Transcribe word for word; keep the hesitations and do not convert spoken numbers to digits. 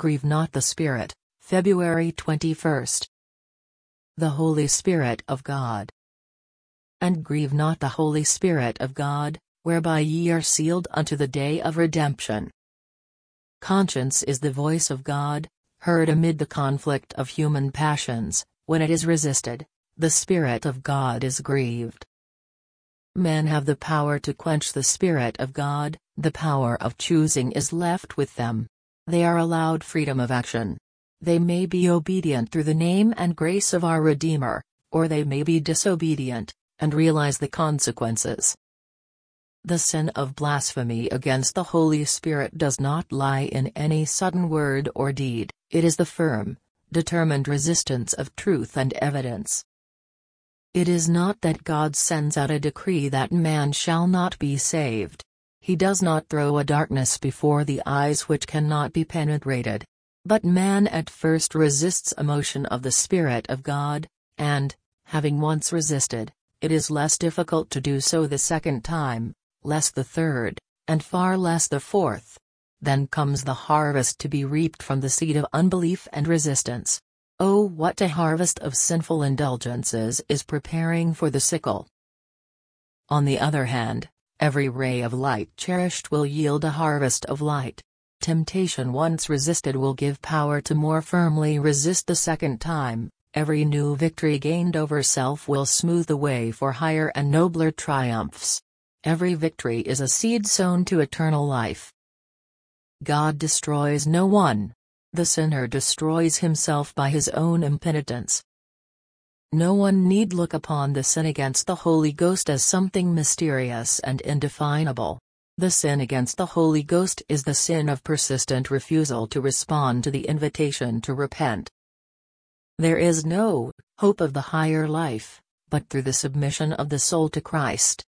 Grieve not the Spirit, February twenty-first. The Holy Spirit of God. And grieve not the Holy Spirit of God, whereby ye are sealed unto the day of redemption. Conscience is the voice of God, heard amid the conflict of human passions. When it is resisted, the Spirit of God is grieved. Men have the power to quench the Spirit of God, the power of choosing is left with them. They are allowed freedom of action. They may be obedient through the name and grace of our Redeemer, or they may be disobedient, and realize the consequences. The sin of blasphemy against the Holy Spirit does not lie in any sudden word or deed, it is the firm, determined resistance of truth and evidence. It is not that God sends out a decree that man shall not be saved. He does not throw a darkness before the eyes which cannot be penetrated. But man at first resists a motion of the Spirit of God, and, having once resisted, it is less difficult to do so the second time, less the third, and far less the fourth. Then comes the harvest to be reaped from the seed of unbelief and resistance. Oh, what a harvest of sinful indulgences is preparing for the sickle! On the other hand, every ray of light cherished will yield a harvest of light. Temptation once resisted will give power to more firmly resist the second time. Every new victory gained over self will smooth the way for higher and nobler triumphs. Every victory is a seed sown to eternal life. God destroys no one. The sinner destroys himself by his own impenitence. No one need look upon the sin against the Holy Ghost as something mysterious and indefinable. The sin against the Holy Ghost is the sin of persistent refusal to respond to the invitation to repent. There is no hope of the higher life, but through the submission of the soul to Christ.